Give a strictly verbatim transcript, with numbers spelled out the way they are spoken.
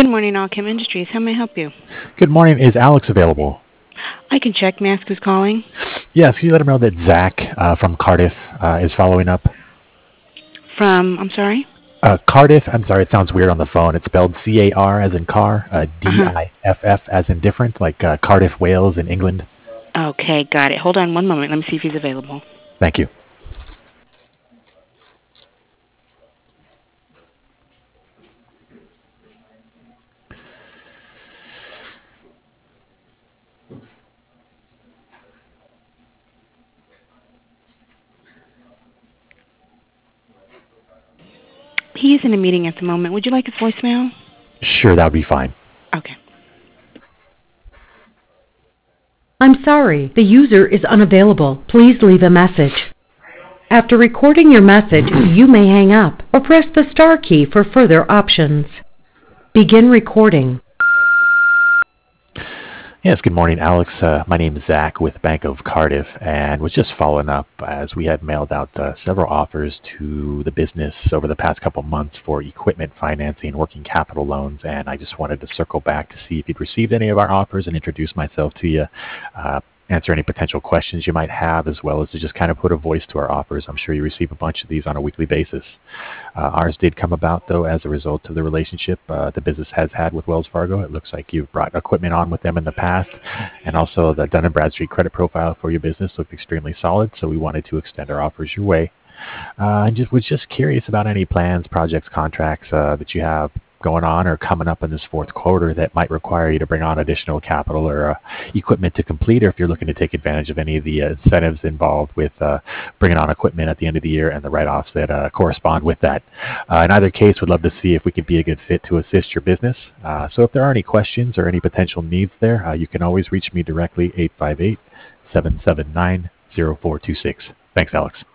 Good morning, Allchem Industries. How may I help you? Good morning. Is Alex available? I can check. May I ask who's calling? Yes, can you let him know that Zach uh, from Cardiff uh, is following up? From, I'm sorry? Uh, Cardiff, I'm sorry, it sounds weird on the phone. It's spelled C A R as in car, uh, Uh-huh. D I F F as in different, like uh, Cardiff, Wales in England. Okay, got it. Hold on one moment. Let me see if he's available. Thank you. He is in a meeting at the moment. Would you like his voicemail? Sure, that would be fine. Okay. I'm sorry, the user is unavailable. Please leave a message. After recording your message, you may hang up or press the star key for further options. Begin recording. Yes, good morning, Alex. Uh, my name is Zach with Bank of Cardiff, and was just following up as we had mailed out uh, several offers to the business over the past couple months for equipment financing, working capital loans, and I just wanted to circle back to see if you'd received any of our offers and introduce myself to you, uh, answer any potential questions you might have, as well as to just kind of put a voice to our offers. I'm sure you receive a bunch of these on a weekly basis. Uh, ours did come about, though, as a result of the relationship uh, the business has had with Wells Fargo. It looks like you've brought equipment on with them in the past, and also the Dun and Bradstreet credit profile for your business looked extremely solid, so we wanted to extend our offers your way. Uh, I just was just curious about any plans, projects, contracts uh, that you have going on or coming up in this fourth quarter that might require you to bring on additional capital or uh, equipment to complete, or if you're looking to take advantage of any of the uh, incentives involved with uh, bringing on equipment at the end of the year and the write-offs that uh, correspond with that. Uh, in either case, we'd love to see if we could be a good fit to assist your business. Uh, so if there are any questions or any potential needs there, uh, you can always reach me directly, eight five eight, seven seven nine, zero four two six. Thanks, Alex.